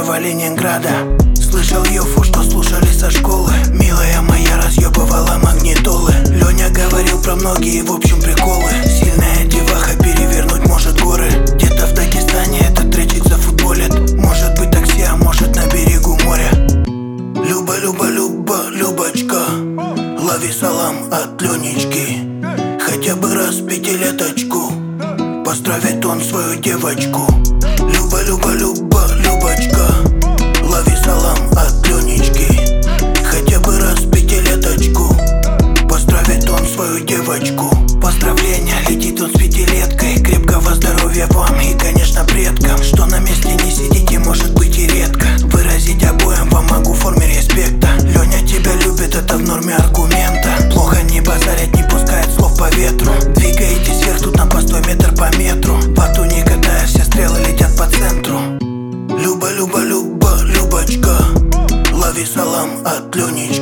нашего Ленинграда. Слышал Йофу, что слушали со школы. Милая моя разъебывала магнитолы. Леня говорил про многие, в общем, приколы. Сильная деваха перевернуть может горы. Где-то в Дагестане этот тречик зафутболит. Может быть такси, а может на берегу моря. Люба, Люба, Люба, Любочка, лови салам от Ленечки. Хотя бы раз пятилеточку поздравит он свою девочку. Люба, Люба, Люба, Любочка, лови салам от Ленечки. Хотя бы раз пятилеточку поздравит он свою девочку. Поздравления, летит он с пятилеткой. Крепкого здоровья вам и, конечно, предкам. Что на месте не сидите, может быть и редко. Выразить обоим вам могу в форме респекта. Леня тебя любит, это в норме аргумента. Плохо не базарить, не пускает слов по ветру. Двигаетесь вверх, тут на постой метр по метру. Бату не катая, все стрелы летят по центру. Люба, Люба, Люба, Любочка, лови салам от Ленечки.